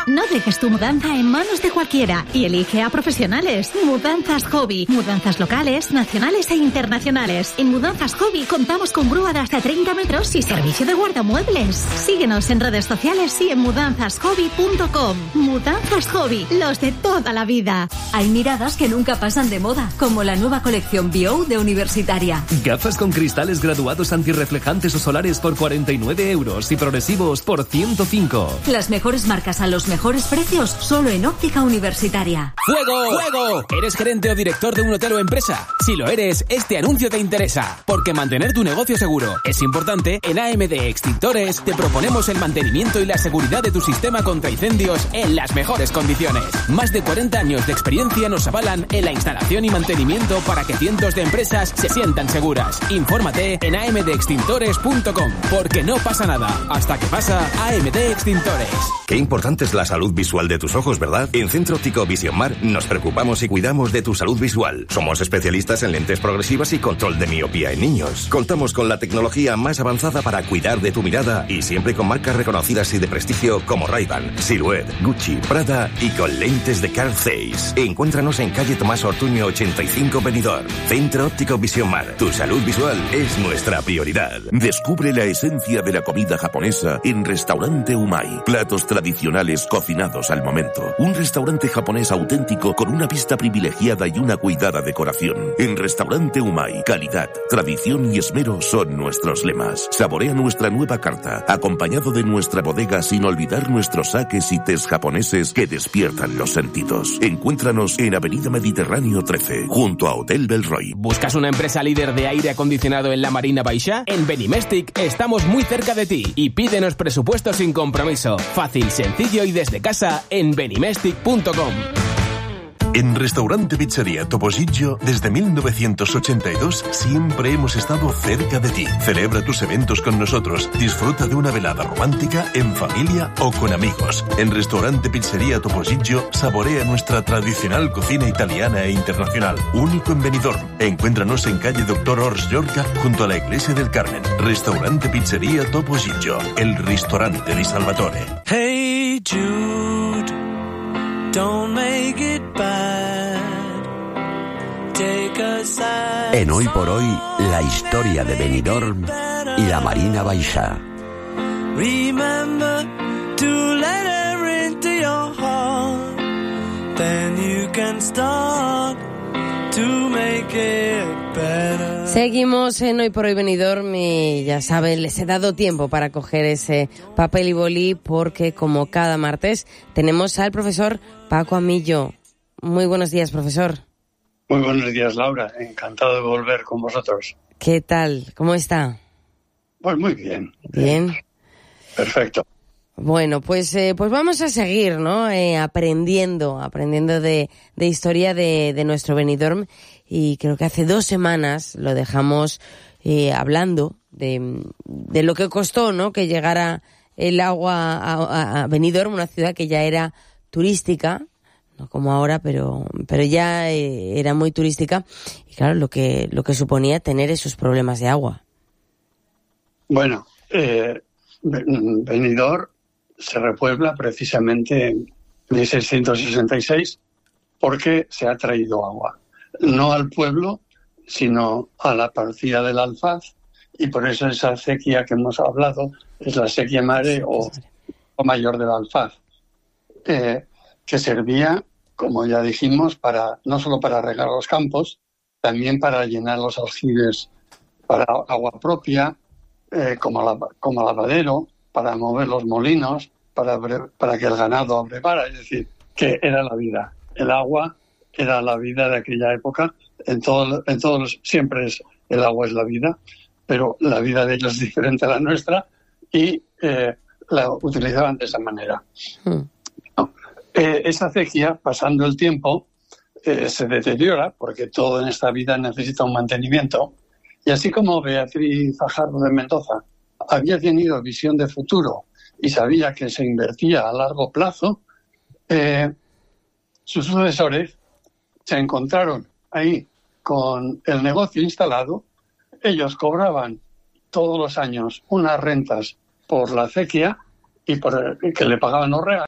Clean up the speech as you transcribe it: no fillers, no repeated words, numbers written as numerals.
No dejes tu mudanza en manos de cualquiera y elige a profesionales. Mudanzas Hobby. Mudanzas locales, nacionales e internacionales. En Mudanzas Hobby contamos con grúa de hasta 30 metros y servicio de guardamuebles. Síguenos en redes sociales y en mudanzashobby.com. Mudanzas Hobby, los de toda la vida. Hay miradas que nunca pasan de moda, como la nueva colección Bio de Universitaria. Gafas con cristales graduados antirreflejantes o solares por 49 euros y progresivos por 105. Las mejores marcas a los mejores precios, solo en Óptica Universitaria. ¡Fuego! ¡Fuego! ¿Eres gerente o director de un hotel o empresa? Si lo eres, este anuncio te interesa, porque mantener tu negocio seguro es importante. En AMD Extintores te proponemos el mantenimiento y la seguridad de tu sistema contra incendios en las mejores condiciones. Más de 40 años de experiencia nos avalan en la instalación y mantenimiento para que cientos de empresas se sientan seguras. Infórmate en amdextintores.com, porque no pasa nada hasta que pasa. AMD Extintores. Qué importante es la salud visual de tus ojos, ¿verdad? En Centro Óptico Vision Mar nos preocupamos y cuidamos de tu salud visual. Somos especialistas en lentes progresivas y control de miopía en niños. Contamos con la tecnología más avanzada para cuidar de tu mirada y siempre con marcas reconocidas y de prestigio como Ray-Ban, Silhouette, Gucci, Prada y con lentes de Carl Zeiss. Encuéntranos en calle Tomás Ortuño 85 Benidorm. Centro Óptico Vision Mar. Tu salud visual es nuestra prioridad. Descubre la esencia de la comida japonesa en Restaurante Umai. Platos tradicionales cocinados al momento. Un restaurante japonés auténtico con una vista privilegiada y una cuidada decoración. En Restaurante Umai, calidad, tradición y esmero son nuestros lemas. Saborea nuestra nueva carta, acompañado de nuestra bodega sin olvidar nuestros saques y tés japoneses que despiertan los sentidos. Encuéntranos en Avenida Mediterráneo 13, junto a Hotel Belroy. ¿Buscas una empresa líder de aire acondicionado en la Marina Baixá? En Benimestic estamos muy cerca de ti y pídenos presupuesto sin compromiso. Fácil, sencillo y desde casa en benimestic.com. En Restaurante Pizzería Topollillo, desde 1982, siempre hemos estado cerca de ti. Celebra tus eventos con nosotros. Disfruta de una velada romántica, en familia o con amigos. En Restaurante Pizzería Topollillo, saborea nuestra tradicional cocina italiana e internacional. Único en Benidorm. Encuéntranos en calle Doctor Ors Llorca, junto a la Iglesia del Carmen. Restaurante Pizzería Topollillo, el ristorante di Salvatore. Hey Jude, don't make it bad. Take a side. En Hoy por Hoy, la historia de Benidorm y la Marina Baixá. Remember to let her into your heart. Then you can start to make it better. Seguimos en Hoy por Hoy Benidorm y ya saben, les he dado tiempo para coger ese papel y bolí porque como cada martes tenemos al profesor Paco Amillo. Muy buenos días, profesor. Muy buenos días, Laura. Encantado de volver con vosotros. ¿Qué tal? ¿Cómo está? Pues muy bien. Bien. Perfecto. Bueno, pues vamos a seguir, ¿no? Aprendiendo de historia de nuestro Benidorm, y creo que hace 2 semanas lo dejamos hablando de lo que costó, ¿no? Que llegara el agua a Benidorm, una ciudad que ya era turística, no como ahora, pero ya era muy turística, y claro, lo que suponía tener esos problemas de agua. Bueno, Benidorm se repuebla precisamente en 1666 porque se ha traído agua, no al pueblo, sino a la partida del Alfaz, y por eso esa acequia que hemos hablado es la Sequía Mare o mayor del Alfaz, que servía, como ya dijimos, no solo para regar los campos, también para llenar los aljibes para agua propia, como lavadero, para mover los molinos, para que el ganado abrevara. Es decir, que era la vida. El agua era la vida de aquella época. En todos siempre el agua es la vida, pero la vida de ellos es diferente a la nuestra y la utilizaban de esa manera. Esa acequia, pasando el tiempo, se deteriora, porque todo en esta vida necesita un mantenimiento. Y así como Beatriz Fajardo de Mendoza había tenido visión de futuro y sabía que se invertía a largo plazo, sus sucesores se encontraron ahí con el negocio instalado. Ellos cobraban todos los años unas rentas por la acequia y por que le pagaban los regalos.